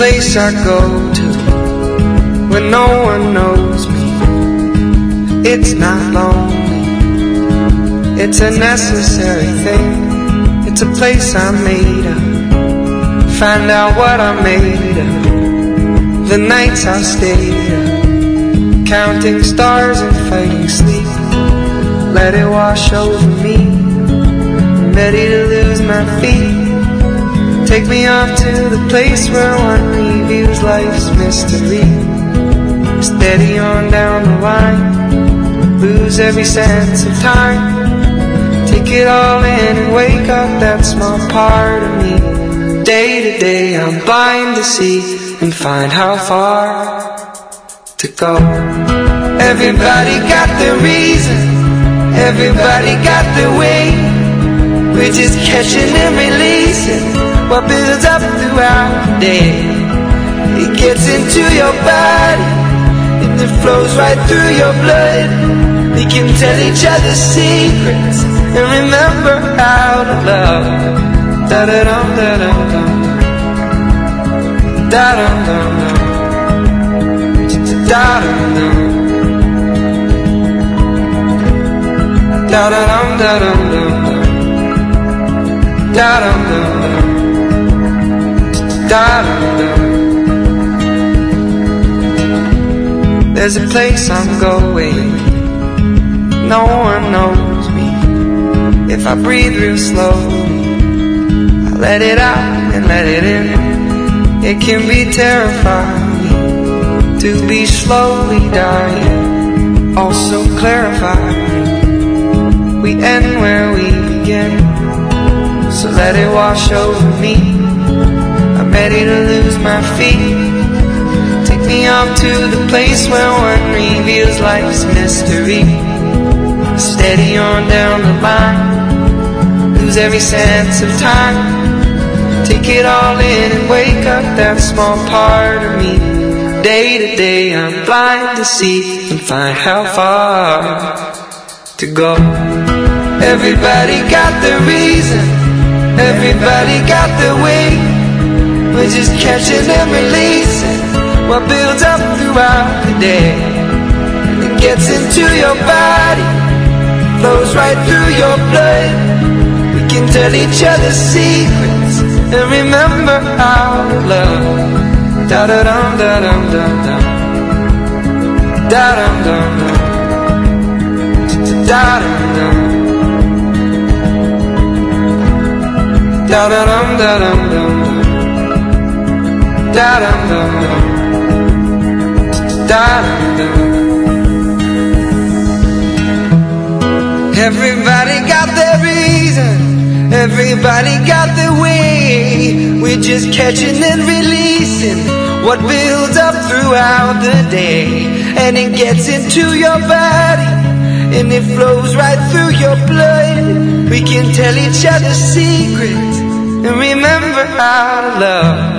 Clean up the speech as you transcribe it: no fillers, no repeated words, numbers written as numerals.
place I go to when no one knows me. It's not lonely, it's a necessary thing. It's a place I'm made of. Find out what I'm made of. The nights I stayed up, counting stars and fighting sleep. Let it wash over me, I'm ready to lose my feet. Take me off to the place where one reviews life's mystery. Steady on down the line, lose every sense of time. Take it all in and wake up that small part of me. Day to day I'm blind to see and find how far to go. Everybody got their reason, everybody got their way. We're just catching and releasing what builds up throughout the day. It gets into your body and it flows right through your blood. We can tell each other secrets and remember how to love. Da-da-dum, da-dum-dum, da-dum-dum-dum, da-dum-dum, da-da-dum, da-dum-dum, da-dum-dum-dum, da-dum-dum. There's a place I'm going, no one knows me. If I breathe real slowly, I let it out and let it in. It can be terrifying to be slowly dying, also clarifying. We end where we begin, so let it wash over me. I'm ready to lose my feet. Take me off to the place where one reveals life's mystery. Steady on down the line, lose every sense of time. Take it all in and wake up that small part of me. Day to day I'm blind to see and find how far to go. Everybody got their reason, everybody got their way. We're just catching and releasing what builds up throughout the day. And it gets into your body, flows right through your blood. We can tell each other secrets and remember how to love. Da-da-dum, da-dum, dum-dum, da-dum-dum, da-dum-dum, da-da-dum, da-dum-dum, da-dum-dum, da-dum-dum. Everybody got their reason, everybody got their way. We're just catching and releasing what builds up throughout the day. And it gets into your body and it flows right through your blood. We can tell each other secrets and remember how to love.